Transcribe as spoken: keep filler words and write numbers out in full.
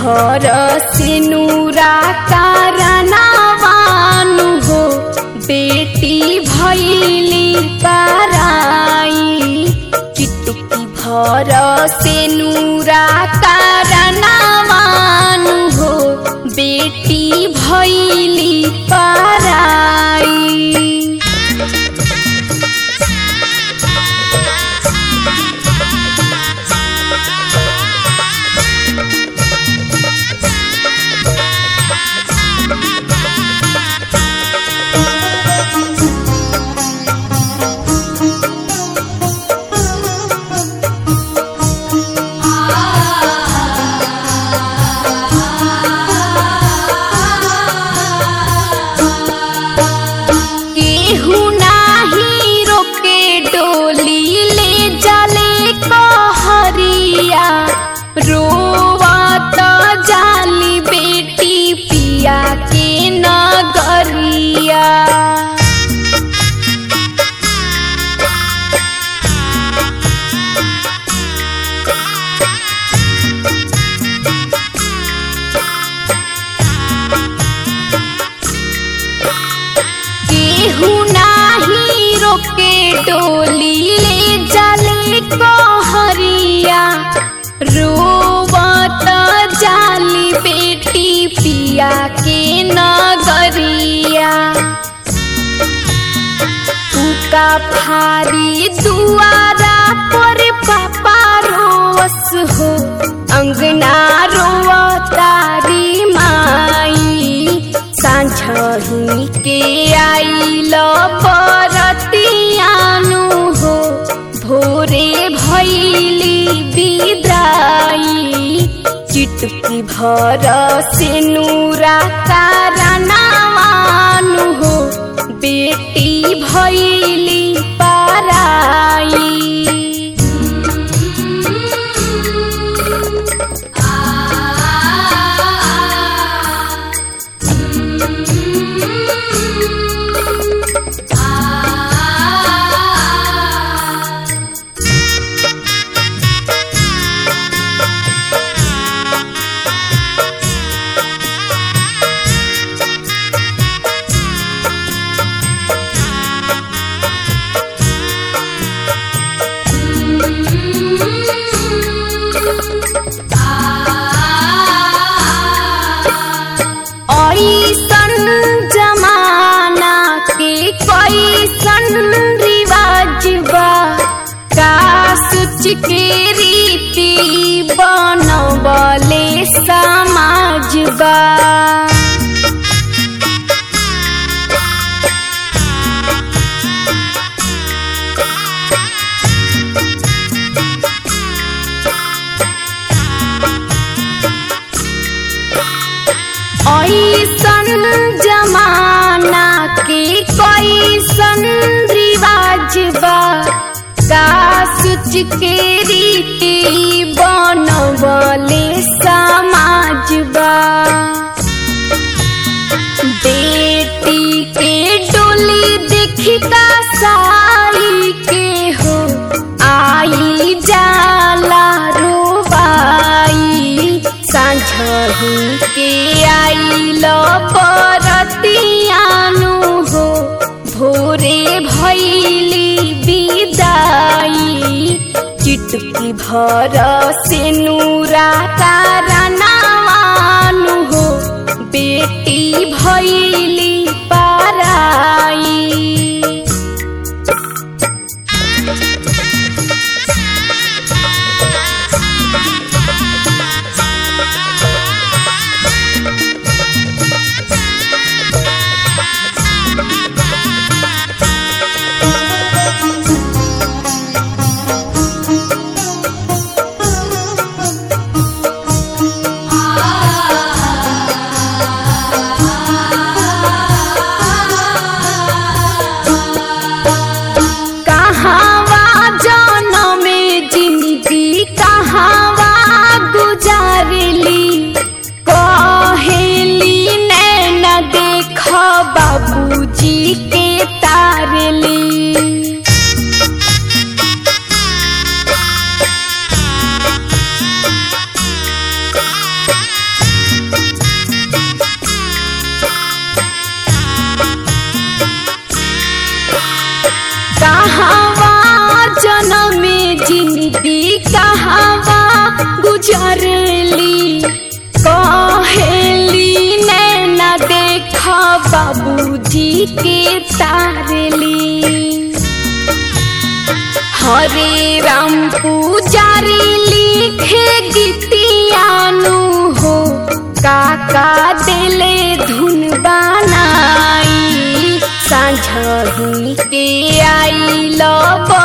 भर सिनुरा कारनावानु हो बेटी भैली पराई। चुटकी भर सिनुरा कारनावानु हो बेटी भैली पराई। रोवत जाली बेटी पिया के नगरिया। केहू नाही रोके डोली ले जाले कहरिया। रोवत जाली बेटी पिया के नगरिया। उका फारी दुआरा पर पापा रोवस हो अंगना रोवतारी माई। सांझही के आइल बरतियानु हो भोरे भैली विदाई। चुटकी भर सिनुरा कारनावानु हो बेटी भैली पराई। ऐसन जमाना के कैसन रिवाज बा। का सोच के रीति बनवले समाज बा। ऐसन जमाना के कैसन रिवाज बा। का सोच के रीति बनवले समाज बा। बेटी के डोली देखिता साई के हो आई जाला रोबाई। सांझही के आइल बरतियानु हो भोरे भैली विदाई। चुटकी भर सिनुरा कारनावानु हो बेटी भैली पराई। आ गुजरली कहेली नैना देखा बाबूजी के तारली। हरे राम पुजारी लिखे गीतियानु हो काका दिले धुन बनाई। सांझही के आई लब